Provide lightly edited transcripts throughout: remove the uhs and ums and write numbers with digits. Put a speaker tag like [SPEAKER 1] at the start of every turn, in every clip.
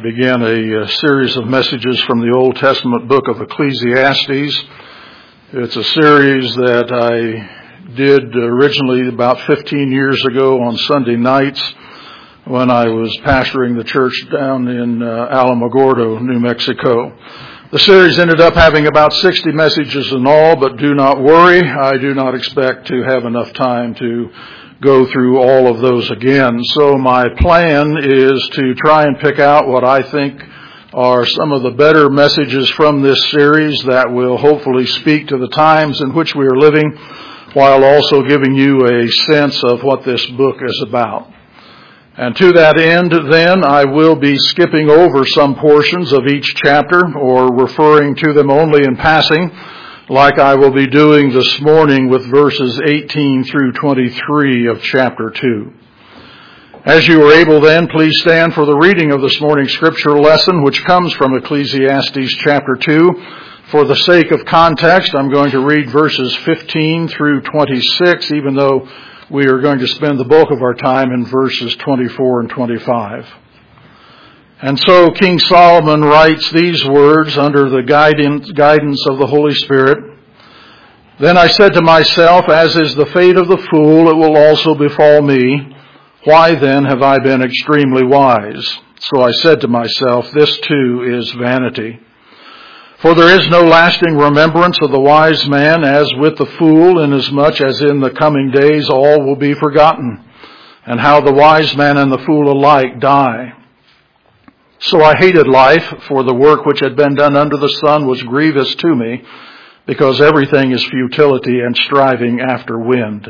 [SPEAKER 1] begin a series of messages from the Old Testament book of Ecclesiastes. It's a series that I did originally about 15 years ago on Sunday nights when I was pastoring the church down in Alamogordo, New Mexico. The series ended up having about 60 messages in all, but do not worry, I do not expect to have enough time to go through all of those again. So my plan is to try and pick out what I think are some of the better messages from this series that will hopefully speak to the times in which we are living, while also giving you a sense of what this book is about. And to that end, then, I will be skipping over some portions of each chapter or referring to them only in passing, like I will be doing this morning with verses 18 through 23 of chapter 2. As you are able then, please stand for the reading of this morning's scripture lesson, which comes from Ecclesiastes chapter 2. For the sake of context, I'm going to read verses 15 through 26, even though we are going to spend the bulk of our time in verses 24 and 25. And so King Solomon writes these words under the guidance of the Holy Spirit. Then I said to myself, as is the fate of the fool, it will also befall me. Why then have I been extremely wise? So I said to myself, this too is vanity. For there is no lasting remembrance of the wise man as with the fool, inasmuch as in the coming days all will be forgotten, and how the wise man and the fool alike die. So I hated life, for the work which had been done under the sun was grievous to me, because everything is futility and striving after wind.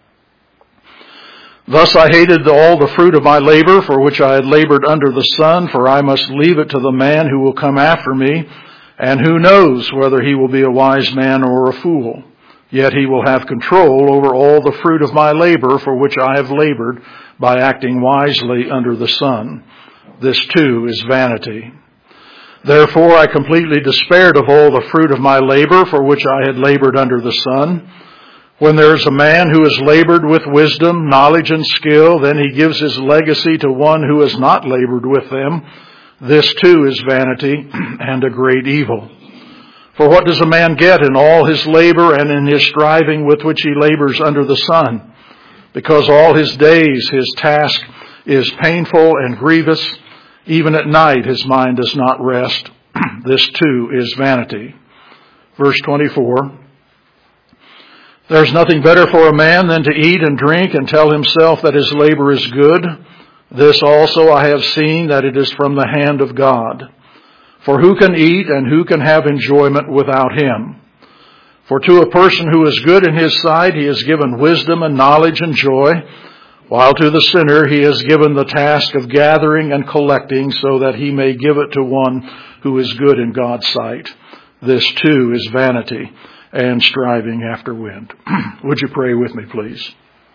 [SPEAKER 1] Thus I hated all the fruit of my labor, for which I had labored under the sun, for I must leave it to the man who will come after me, and who knows whether he will be a wise man or a fool. Yet he will have control over all the fruit of my labor, for which I have labored by acting wisely under the sun. This too is vanity. Therefore I completely despaired of all the fruit of my labor, for which I had labored under the sun. When there is a man who has labored with wisdom, knowledge, and skill, then he gives his legacy to one who has not labored with them. This too is vanity and a great evil. For what does a man get in all his labor and in his striving with which he labors under the sun? Because all his days his task is painful and grievous. Even at night his mind does not rest. This too is vanity. Verse 24. There's nothing better for a man than to eat and drink and tell himself that his labor is good. This also I have seen, that it is from the hand of God. For who can eat and who can have enjoyment without him? For to a person who is good in his sight he has given wisdom and knowledge and joy, while to the sinner he has given the task of gathering and collecting, so that he may give it to one who is good in God's sight. This too is vanity and striving after wind. Would you pray with me, please?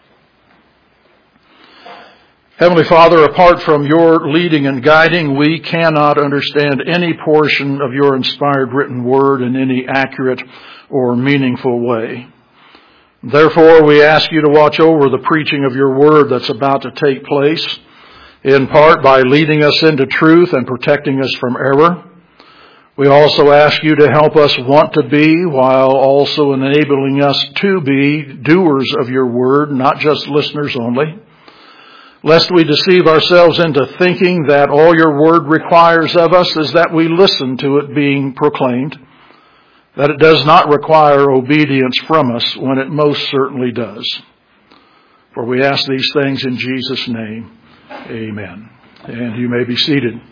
[SPEAKER 1] Heavenly Father, apart from your leading and guiding, we cannot understand any portion of your inspired written word in any accurate or meaningful way. Therefore, we ask you to watch over the preaching of your word that's about to take place, in part by leading us into truth and protecting us from error. We also ask you to help us want to be, while also enabling us to be doers of your word, not just listeners only. Lest we deceive ourselves into thinking that all your word requires of us is that we listen to it being proclaimed, that it does not require obedience from us when it most certainly does. For we ask these things in Jesus' name. Amen. And you may be seated.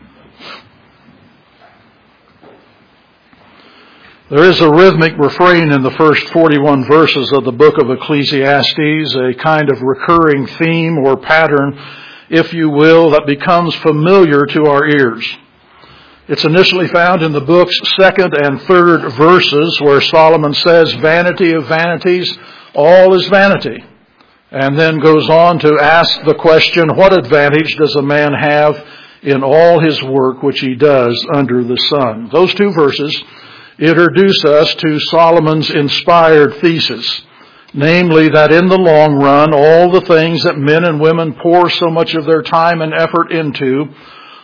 [SPEAKER 1] There is a rhythmic refrain in the first 41 verses of the book of Ecclesiastes, a kind of recurring theme or pattern, if you will, that becomes familiar to our ears. It's initially found in the book's second and third verses, where Solomon says, vanity of vanities, all is vanity. And then goes on to ask the question, what advantage does a man have in all his work which he does under the sun? Those two verses introduce us to Solomon's inspired thesis, namely that in the long run, all the things that men and women pour so much of their time and effort into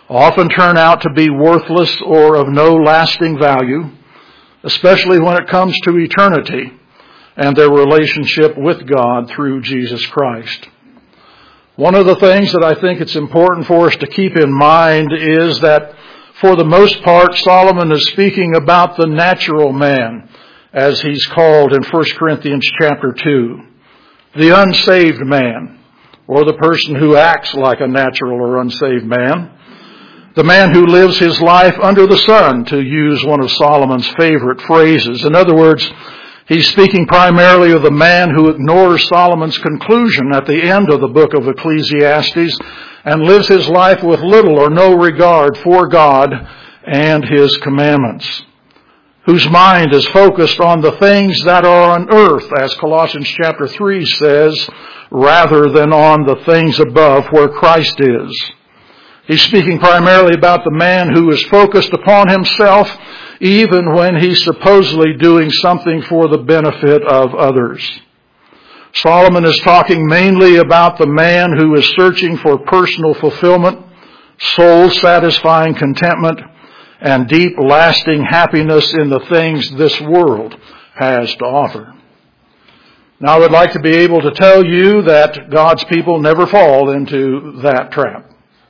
[SPEAKER 1] often turn out to be worthless or of no lasting value, especially when it comes to eternity and their relationship with God through Jesus Christ. One of the things that I think it's important for us to keep in mind is that for the most part, Solomon is speaking about the natural man, as he's called in 1 Corinthians chapter 2. The unsaved man, or the person who acts like a natural or unsaved man. The man who lives his life under the sun, to use one of Solomon's favorite phrases. In other words, he's speaking primarily of the man who ignores Solomon's conclusion at the end of the book of Ecclesiastes and lives his life with little or no regard for God and His commandments, whose mind is focused on the things that are on earth, as Colossians chapter 3 says, rather than on the things above where Christ is. He's speaking primarily about the man who is focused upon himself, even when he's supposedly doing something for the benefit of others. Solomon is talking mainly about the man who is searching for personal fulfillment, soul-satisfying contentment, and deep, lasting happiness in the things this world has to offer. Now, I would like to be able to tell you that God's people never fall into that trap.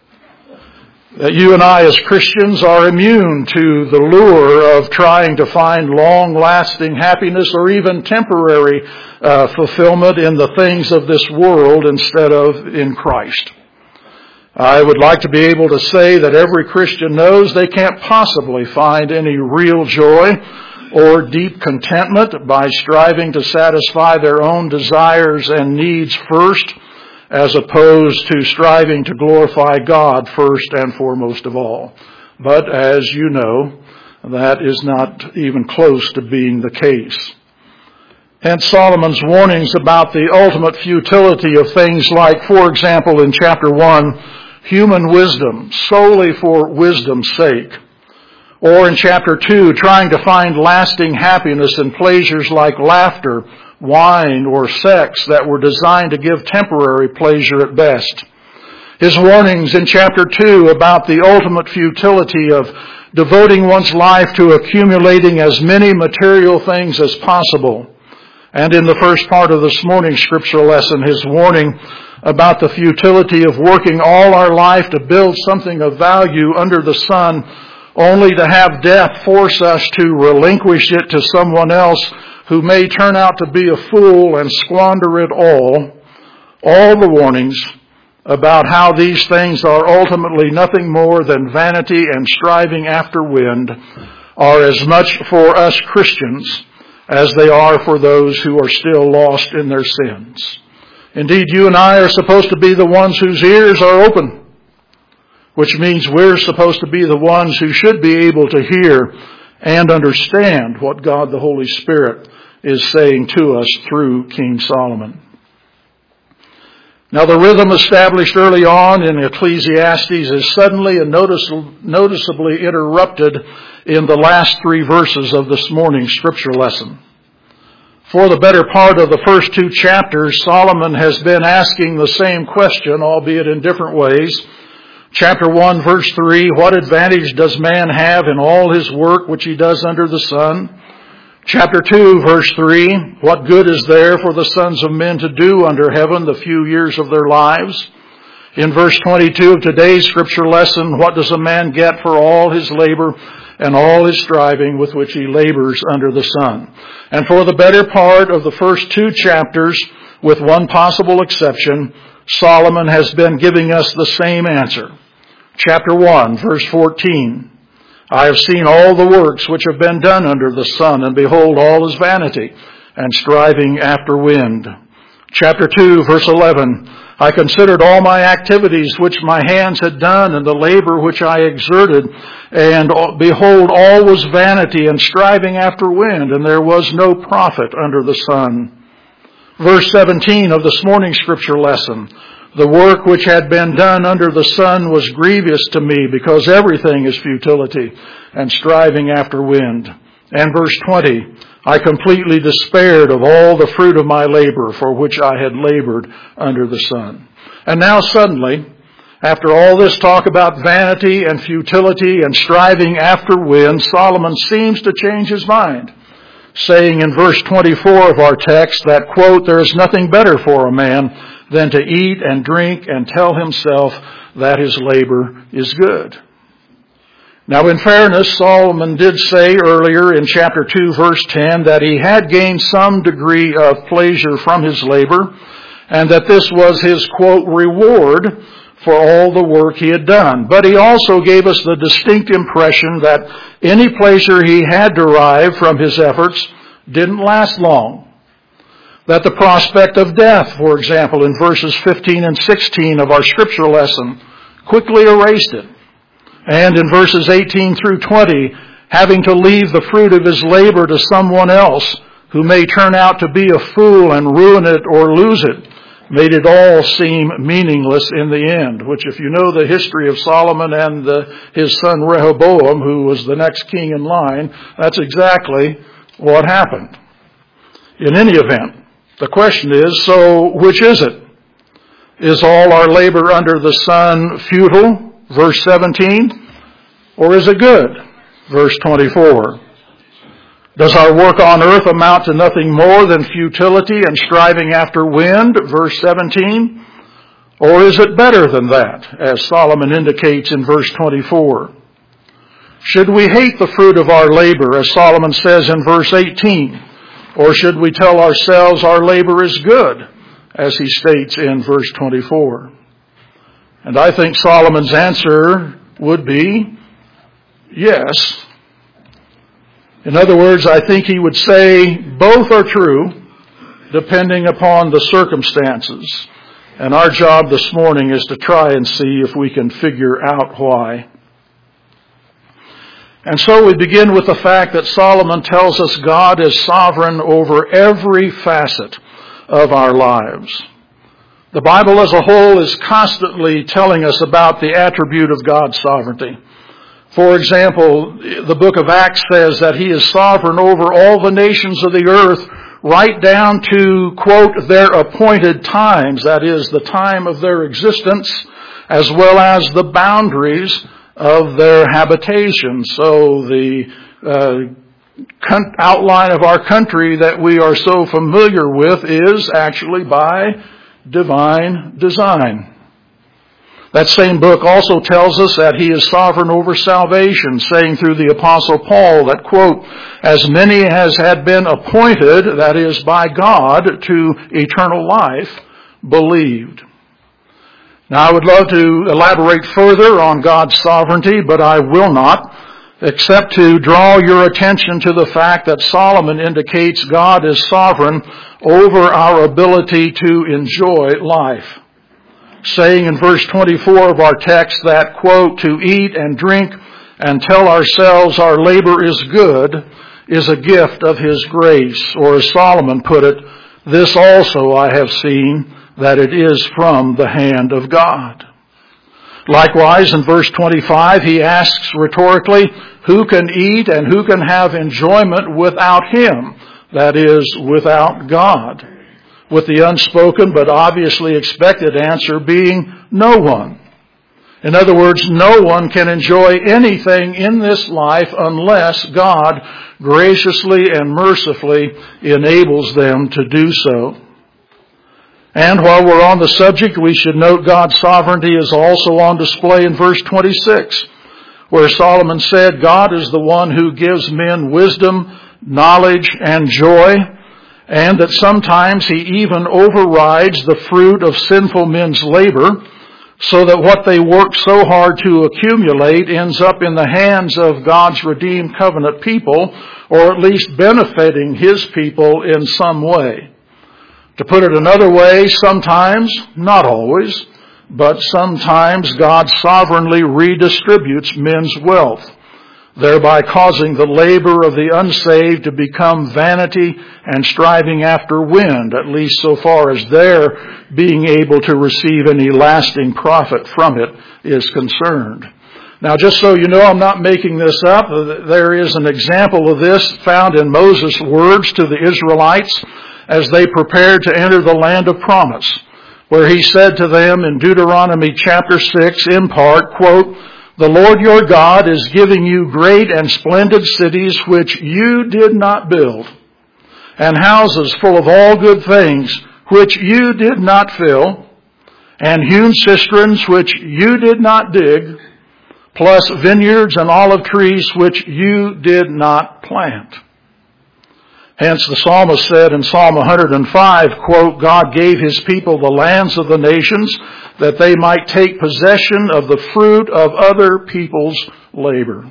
[SPEAKER 1] That you and I as Christians are immune to the lure of trying to find long-lasting happiness or even temporary fulfillment in the things of this world instead of in Christ. I would like to be able to say that every Christian knows they can't possibly find any real joy or deep contentment by striving to satisfy their own desires and needs first, as opposed to striving to glorify God first and foremost of all. But as you know, that is not even close to being the case. Hence Solomon's warnings about the ultimate futility of things like, for example, in chapter 1, human wisdom solely for wisdom's sake. Or in chapter 2, trying to find lasting happiness in pleasures like laughter, wine, or sex that were designed to give temporary pleasure at best. His warnings in chapter 2 about the ultimate futility of devoting one's life to accumulating as many material things as possible. And in the first part of this morning's scripture lesson, his warning about the futility of working all our life to build something of value under the sun, only to have death force us to relinquish it to someone else who may turn out to be a fool and squander it all the warnings about how these things are ultimately nothing more than vanity and striving after wind are as much for us Christians as they are for those who are still lost in their sins. Indeed, you and I are supposed to be the ones whose ears are open, which means we're supposed to be the ones who should be able to hear and understand what God the Holy Spirit is saying to us through King Solomon. Now, the rhythm established early on in Ecclesiastes is suddenly and noticeably interrupted in the last 3 verses of this morning's scripture lesson. For the better part of the first 2 chapters, Solomon has been asking the same question, albeit in different ways. Chapter 1, verse 3, what advantage does man have in all his work which he does under the sun? Chapter 2, verse 3, what good is there for the sons of men to do under heaven the few years of their lives? In verse 22 of today's scripture lesson, what does a man get for all his labor and all his striving with which he labors under the sun? And for the better part of the first 2 chapters, with one possible exception, Solomon has been giving us the same answer. Chapter 1, verse 14. I have seen all the works which have been done under the sun, and behold, all is vanity and striving after wind. Chapter 2, verse 11. I considered all my activities which my hands had done, and the labor which I exerted, and behold, all was vanity and striving after wind, and there was no profit under the sun. Verse 17 of this morning's scripture lesson. The work which had been done under the sun was grievous to me, because everything is futility and striving after wind. And verse 20, I completely despaired of all the fruit of my labor for which I had labored under the sun. And now suddenly, After all this talk about vanity and futility and striving after wind, Solomon seems to change his mind, saying in verse 24 of our text that, quote, "There is nothing better for a man than to eat and drink and tell himself that his labor is good." Now, in fairness, Solomon did say earlier in chapter 2, verse 10, that he had gained some degree of pleasure from his labor, and that this was his, quote, "reward for all the work he had done." But he also gave us the distinct impression that any pleasure he had derived from his efforts didn't last long. That the prospect of death, for example, in verses 15 and 16 of our scripture lesson, quickly erased it. And in verses 18 through 20, having to leave the fruit of his labor to someone else who may turn out to be a fool and ruin it or lose it, made it all seem meaningless in the end, which if you know the history of Solomon and his son Rehoboam, who was the next king in line, that's exactly what happened. In any event, the question is, so which is it? Is all our labor under the sun futile, verse 17, or is it good, verse 24? Does our work on earth amount to nothing more than futility and striving after wind, verse 17? Or is it better than that, as Solomon indicates in verse 24? Should we hate the fruit of our labor, as Solomon says in verse 18? Or should we tell ourselves our labor is good, as he states in verse 24? And I think Solomon's answer would be yes. In other words, I think he would say both are true, depending upon the circumstances. And our job this morning is to try and see if we can figure out why. And so we begin with the fact that Solomon tells us God is sovereign over every facet of our lives. The Bible as a whole is constantly telling us about the attribute of God's sovereignty. For example, the book of Acts says that he is sovereign over all the nations of the earth, right down to, quote, their appointed times, that is, the time of their existence, as well as the boundaries of their habitation. So the outline of our country that we are so familiar with is actually by divine design. That same book also tells us that he is sovereign over salvation, saying through the Apostle Paul that, quote, "As many as had been appointed, that is, by God, to eternal life, believed." Now, I would love to elaborate further on God's sovereignty, but I will not, except to draw your attention to the fact that Solomon indicates God is sovereign over our ability to enjoy life, saying in verse 24 of our text that, quote, "To eat and drink and tell ourselves our labor is good is a gift of his grace." Or as Solomon put it, "This also I have seen, that it is from the hand of God." Likewise, in verse 25, he asks rhetorically, who can eat and who can have enjoyment without him? That is, without God. With the unspoken but obviously expected answer being no one. In other words, no one can enjoy anything in this life unless God graciously and mercifully enables them to do so. And while we're on the subject, we should note God's sovereignty is also on display in verse 26, where Solomon said, God is the one who gives men wisdom, knowledge, and joy, and that sometimes he even overrides the fruit of sinful men's labor, so that what they work so hard to accumulate ends up in the hands of God's redeemed covenant people, or at least benefiting his people in some way. To put it another way, sometimes, not always, but sometimes God sovereignly redistributes men's wealth, thereby causing the labor of the unsaved to become vanity and striving after wind, at least so far as their being able to receive any lasting profit from it is concerned. Now, just so you know, I'm not making this up. There is an example of this found in Moses' words to the Israelites as they prepared to enter the land of promise. where he said to them in Deuteronomy chapter 6, in part, quote, "The Lord your God is giving you great and splendid cities which you did not build, and houses full of all good things which you did not fill, and hewn cisterns which you did not dig, plus vineyards and olive trees which you did not plant." Hence the psalmist said in Psalm 105, quote, "God gave his people the lands of the nations that they might take possession of the fruit of other people's labor."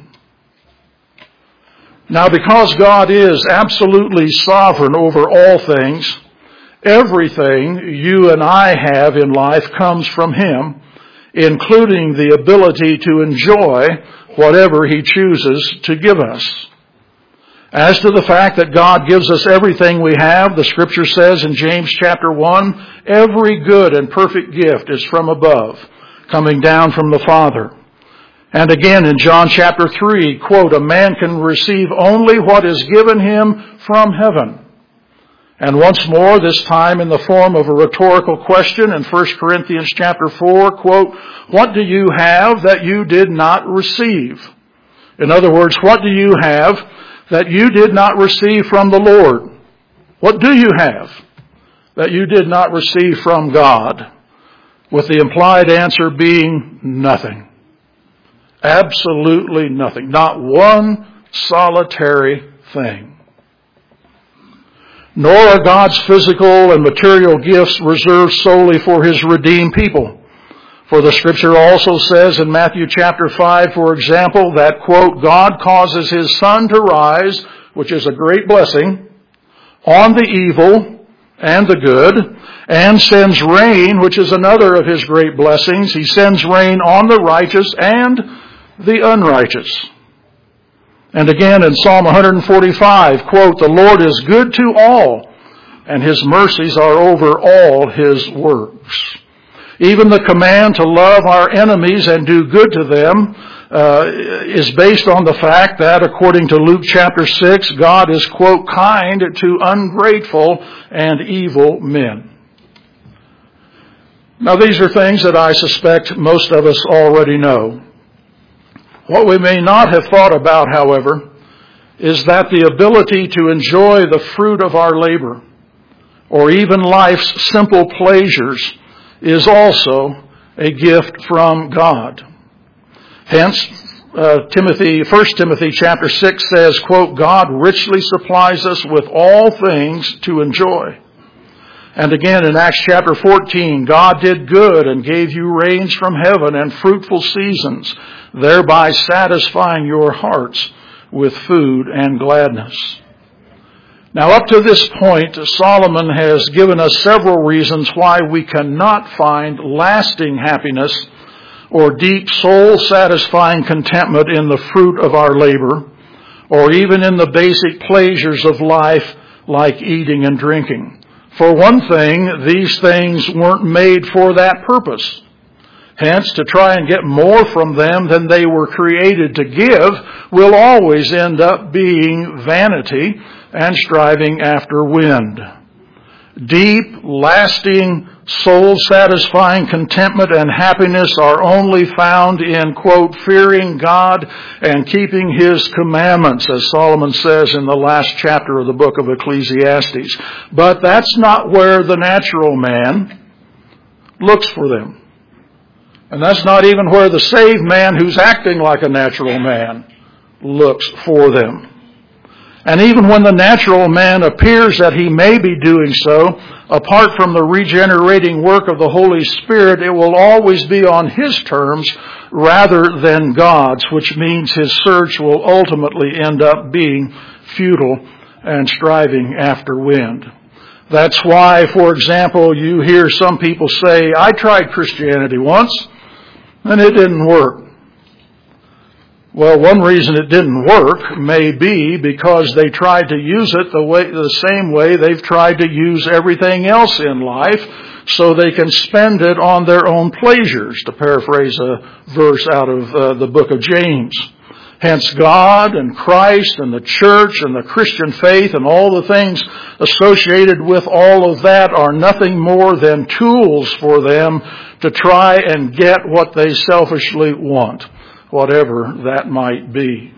[SPEAKER 1] Now, because God is absolutely sovereign over all things, everything you and I have in life comes from him, including the ability to enjoy whatever he chooses to give us. As to the fact that God gives us everything we have, the Scripture says in James chapter 1, every good and perfect gift is from above, coming down from the Father. And again in John chapter 3, quote, "A man can receive only what is given him from heaven." And once more, this time in the form of a rhetorical question in 1 Corinthians chapter 4, quote, "What do you have that you did not receive?" In other words, what do you have that you did not receive from the Lord? What do you have that you did not receive from God? With the implied answer being nothing. Absolutely nothing. Not one solitary thing. Nor are God's physical and material gifts reserved solely for his redeemed people. For the Scripture also says in Matthew chapter 5, for example, that, quote, "God causes his sun to rise," which is a great blessing, "on the evil and the good, and sends rain," which is another of his great blessings. He sends rain on the righteous and the unrighteous. And again in Psalm 145, quote, "The Lord is good to all, and his mercies are over all his works." Even the command to love our enemies and do good to them is based on the fact that, according to Luke chapter 6, God is, quote, "kind to ungrateful and evil men." Now, these are things that I suspect most of us already know. What we may not have thought about, however, is that the ability to enjoy the fruit of our labor, or even life's simple pleasures, is also a gift from God. Hence, 1 Timothy chapter 6 says, quote, "God richly supplies us with all things to enjoy." And again in Acts chapter 14, "God did good and gave you rains from heaven and fruitful seasons, thereby satisfying your hearts with food and gladness." Now, up to this point, Solomon has given us several reasons why we cannot find lasting happiness or deep soul-satisfying contentment in the fruit of our labor, or even in the basic pleasures of life like eating and drinking. For one thing, these things weren't made for that purpose. Hence, to try and get more from them than they were created to give will always end up being vanity and striving after wind. Deep, lasting, soul-satisfying contentment and happiness are only found in, quote, "fearing God and keeping his commandments," as Solomon says in the last chapter of the book of Ecclesiastes. But that's not where the natural man looks for them. And that's not even where the saved man who's acting like a natural man looks for them. And even when the natural man appears that he may be doing so, apart from the regenerating work of the Holy Spirit, it will always be on his terms rather than God's, which means his search will ultimately end up being futile and striving after wind. That's why, for example, you hear some people say, "I tried Christianity once, and it didn't work." Well, one reason it didn't work may be because they tried to use it the same way they've tried to use everything else in life, so they can spend it on their own pleasures, to paraphrase a verse out of the book of James. Hence God and Christ and the church and the Christian faith and all the things associated with all of that are nothing more than tools for them to try and get what they selfishly want, whatever that might be.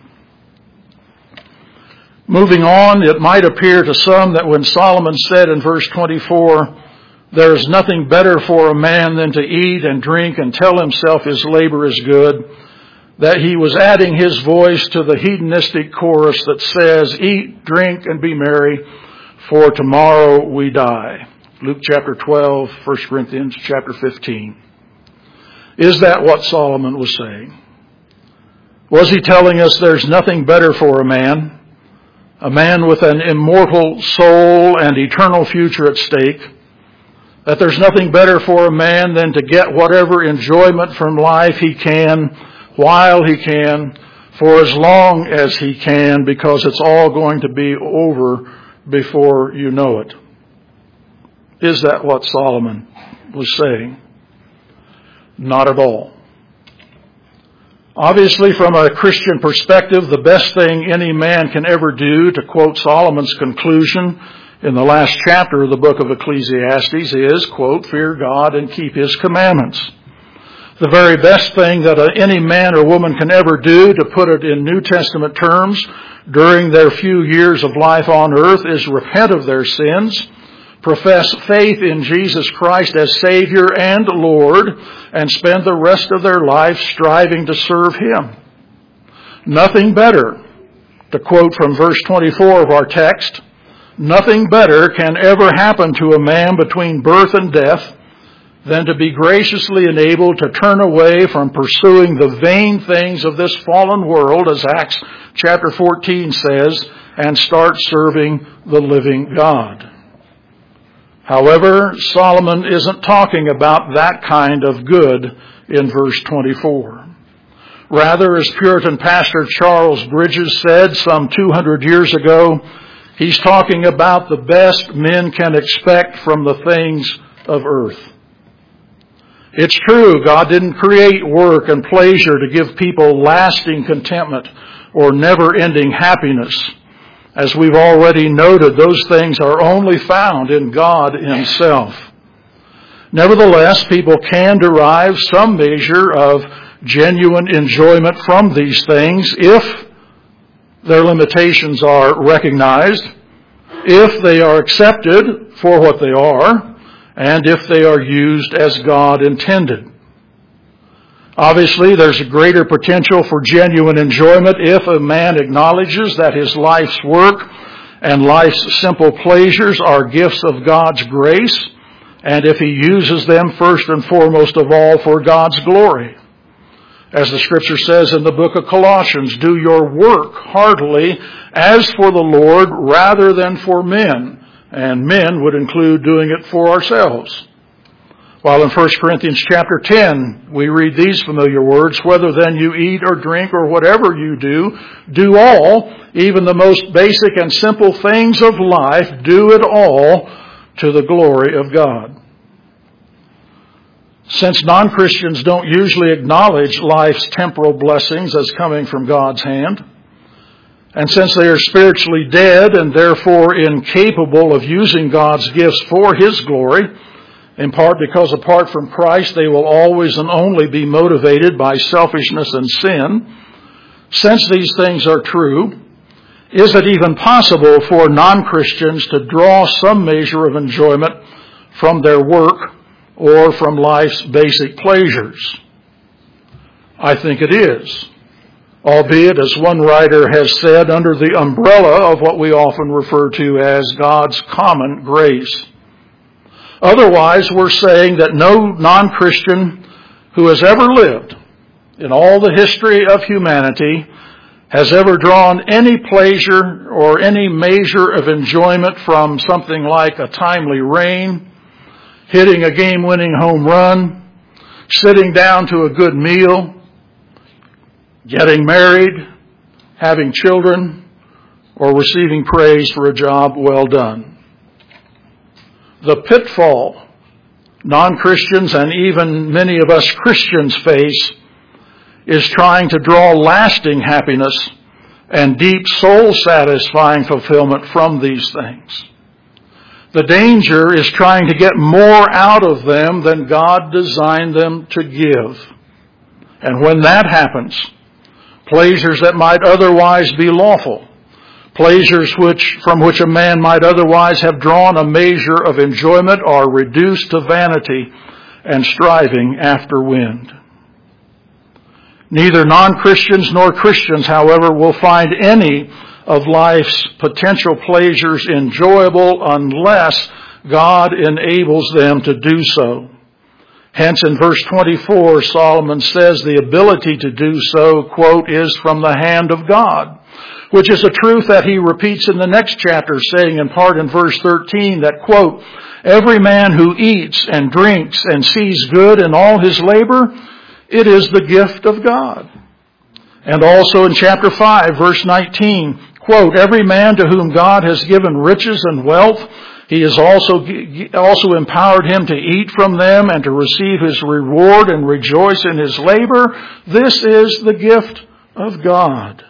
[SPEAKER 1] Moving on, it might appear to some that when Solomon said in verse 24, "There is nothing better for a man than to eat and drink and tell himself his labor is good," that he was adding his voice to the hedonistic chorus that says, "Eat, drink, and be merry, for tomorrow we die." Luke chapter 12, 1 Corinthians chapter 15. Is that what Solomon was saying? Was he telling us there's nothing better for a man with an immortal soul and eternal future at stake, that there's nothing better for a man than to get whatever enjoyment from life he can, while he can, for as long as he can, because it's all going to be over before you know it? Is that what Solomon was saying? Not at all. Obviously, from a Christian perspective, the best thing any man can ever do, to quote Solomon's conclusion in the last chapter of the book of Ecclesiastes, is, quote, "Fear God and keep His commandments." The very best thing that any man or woman can ever do, to put it in New Testament terms, during their few years of life on earth, is repent of their sins, profess faith in Jesus Christ as Savior and Lord, and spend the rest of their life striving to serve Him. Nothing better, to quote from verse 24 of our text, nothing better can ever happen to a man between birth and death than to be graciously enabled to turn away from pursuing the vain things of this fallen world, as Acts chapter 14 says, and start serving the living God. However, Solomon isn't talking about that kind of good in verse 24. Rather, as Puritan pastor Charles Bridges said some 200 years ago, he's talking about the best men can expect from the things of earth. It's true, God didn't create work and pleasure to give people lasting contentment or never-ending happiness. As we've already noted, those things are only found in God Himself. Nevertheless, people can derive some measure of genuine enjoyment from these things if their limitations are recognized, if they are accepted for what they are, and if they are used as God intended. Obviously, there's a greater potential for genuine enjoyment if a man acknowledges that his life's work and life's simple pleasures are gifts of God's grace, and if he uses them first and foremost of all for God's glory. As the Scripture says in the book of Colossians, "Do your work heartily as for the Lord rather than for men," and men would include doing it for ourselves. While in 1 Corinthians chapter 10, we read these familiar words, "Whether then you eat or drink or whatever you do, do all, even the most basic and simple things of life, do it all to the glory of God." Since non-Christians don't usually acknowledge life's temporal blessings as coming from God's hand, and since they are spiritually dead and therefore incapable of using God's gifts for His glory, in part because apart from Christ they will always and only be motivated by selfishness and sin, since these things are true, is it even possible for non-Christians to draw some measure of enjoyment from their work or from life's basic pleasures? I think it is, albeit, as one writer has said, under the umbrella of what we often refer to as God's common grace. Otherwise, we're saying that no non-Christian who has ever lived in all the history of humanity has ever drawn any pleasure or any measure of enjoyment from something like a timely rain, hitting a game-winning home run, sitting down to a good meal, getting married, having children, or receiving praise for a job well done. The pitfall non-Christians and even many of us Christians face is trying to draw lasting happiness and deep soul-satisfying fulfillment from these things. The danger is trying to get more out of them than God designed them to give. And when that happens, pleasures that might otherwise be lawful, pleasures from which a man might otherwise have drawn a measure of enjoyment, are reduced to vanity and striving after wind. Neither non-Christians nor Christians, however, will find any of life's potential pleasures enjoyable unless God enables them to do so. Hence, in verse 24, Solomon says the ability to do so, quote, is from the hand of God, which is a truth that he repeats in the next chapter, saying in part in verse 13 that, quote, every man who eats and drinks and sees good in all his labor, it is the gift of God. And also in chapter 5, verse 19, quote, every man to whom God has given riches and wealth, he has also empowered him to eat from them and to receive his reward and rejoice in his labor. This is the gift of God.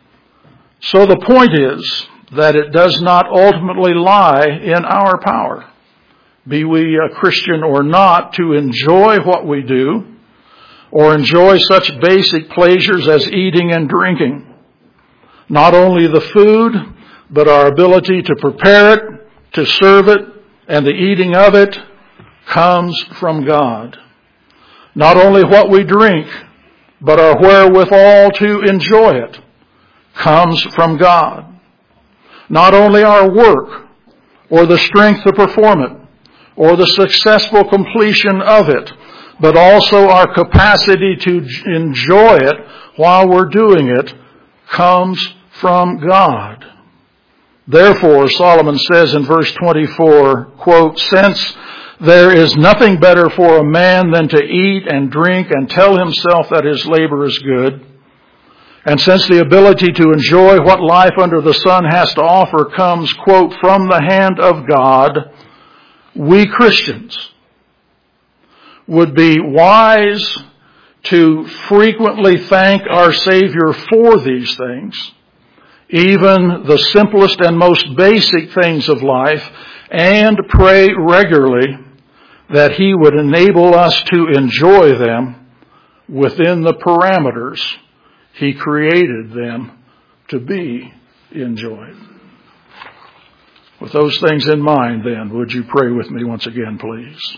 [SPEAKER 1] So the point is that it does not ultimately lie in our power, be we a Christian or not, to enjoy what we do or enjoy such basic pleasures as eating and drinking. Not only the food, but our ability to prepare it, to serve it, and the eating of it comes from God. Not only what we drink, but our wherewithal to enjoy it comes from God. Not only our work, or the strength to perform it, or the successful completion of it, but also our capacity to enjoy it while we're doing it comes from God. Therefore, Solomon says in verse 24, quote, since there is nothing better for a man than to eat and drink and tell himself that his labor is good, and since the ability to enjoy what life under the sun has to offer comes, quote, from the hand of God, we Christians would be wise to frequently thank our Savior for these things, even the simplest and most basic things of life, and pray regularly that He would enable us to enjoy them within the parameters He created them to be enjoyed. With those things in mind, then, would you pray with me once again, please?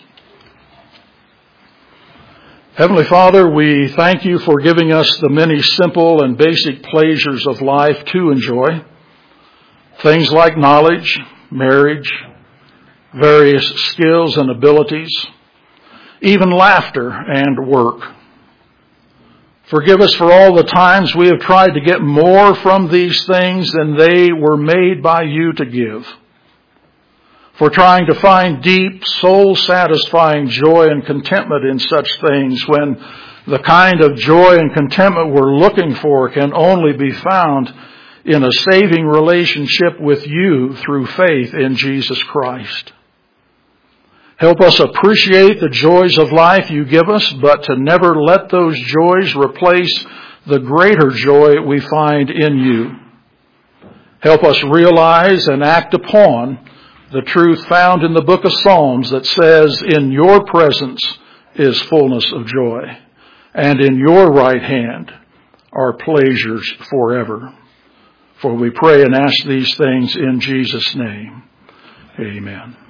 [SPEAKER 1] Heavenly Father, we thank you for giving us the many simple and basic pleasures of life to enjoy. Things like knowledge, marriage, various skills and abilities, even laughter and work. Forgive us for all the times we have tried to get more from these things than they were made by you to give. For trying to find deep, soul-satisfying joy and contentment in such things when the kind of joy and contentment we're looking for can only be found in a saving relationship with you through faith in Jesus Christ. Help us appreciate the joys of life you give us, but to never let those joys replace the greater joy we find in you. Help us realize and act upon the truth found in the book of Psalms that says, in your presence is fullness of joy, and in your right hand are pleasures forever. For we pray and ask these things in Jesus' name. Amen.